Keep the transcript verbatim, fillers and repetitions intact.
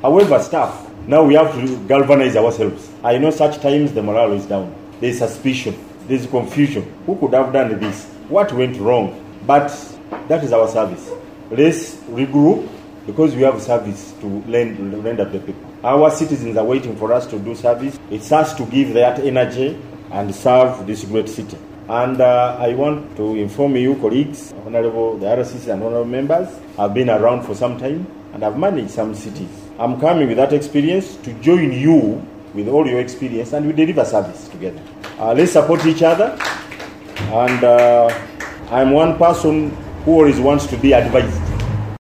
However, staff, now we have to galvanize ourselves. I know such times the morale is down. There's suspicion. There's confusion. Who could have done this? What went wrong? But that is our service. Let's regroup because we have service to lend, render to the people. Our citizens are waiting for us to do service. It's us to give that energy and serve this great city. And uh, I want to inform you, colleagues, honorable, the R C C and honorable members, I've been around for some time and I've managed some cities. I'm coming with that experience to join you with all your experience and we deliver service together. Uh, let's support each other. And uh, I'm one person who always wants to be advised.